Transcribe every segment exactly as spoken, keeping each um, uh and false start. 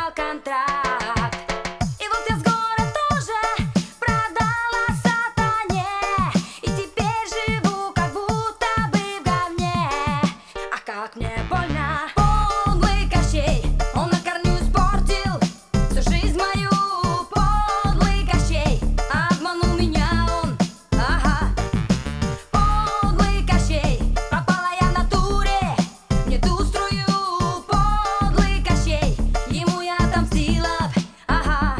подписал контракт. И вот я с горя тоже продала сатане, и теперь живу как будто бы в говне. А как мне больно. Подлый Кощей, он на корню испортил всю жизнь мою. Подлый Кощей, обманул меня он, ага. Подлый Кощей, пропала я в натуре, не ту струю. Подлый Кощей, ему я отомстила, ага.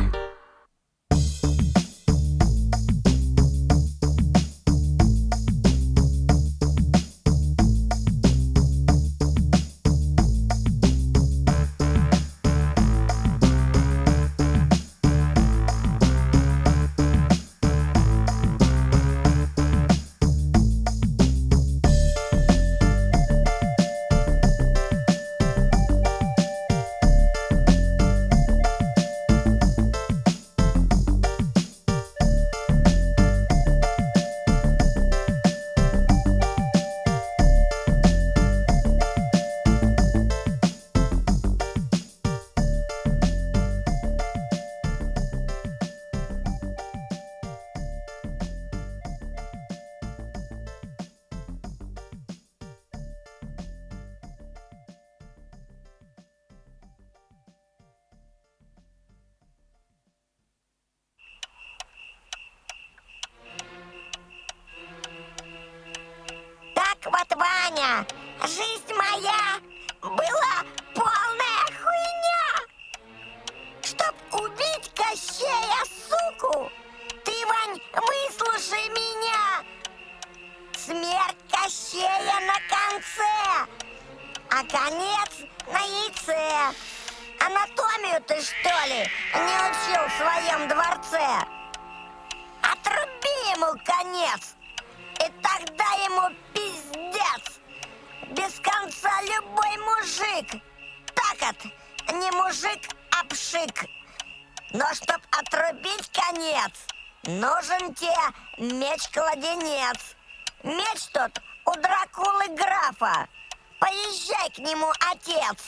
Так вот, Ваня, жизнь моя была полная хуйня. Чтоб убить Кощея, суку, ты, Вань, выслушай меня. Смерть Кощея на конце, а конец на яйце. Анатомию ты, что ли, не учил в своем дворце? Отруби ему конец, и тогда ему пиздец. Без конца любой мужик. Так от, не мужик, а пшик. Но чтоб отрубить конец, нужен тебе меч-кладенец. Меч тот у Дракулы графа. Поезжай к нему, отец.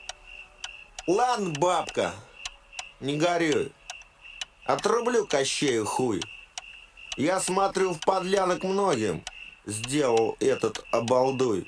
Ладно, бабка, не горюй. Отрублю Кощею хуй. Я смотрю, в подлянок многим сделал этот обалдуй.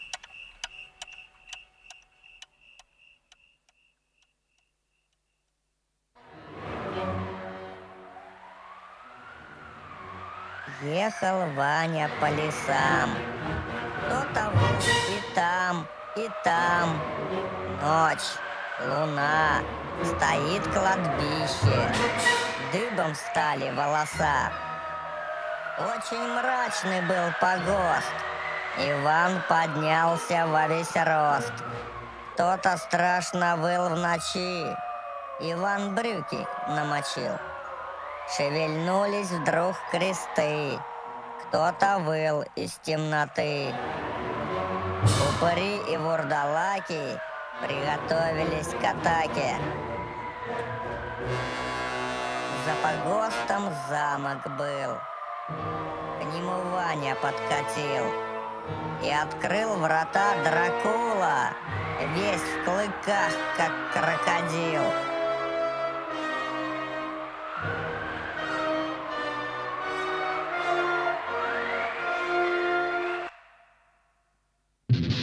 Ехал Ваня по лесам. То того и там, и там. Ночь, луна, стоит кладбище. Дыбом стали волоса. Очень мрачный был погост. Иван поднялся во весь рост. Кто-то страшно выл в ночи. Иван брюки намочил. Шевельнулись вдруг кресты. Кто-то выл из темноты. Упыри и вурдалаки приготовились к атаке. За погостом замок был. К нему Ваня подкатил и открыл врата Дракула, весь в клыках, как крокодил.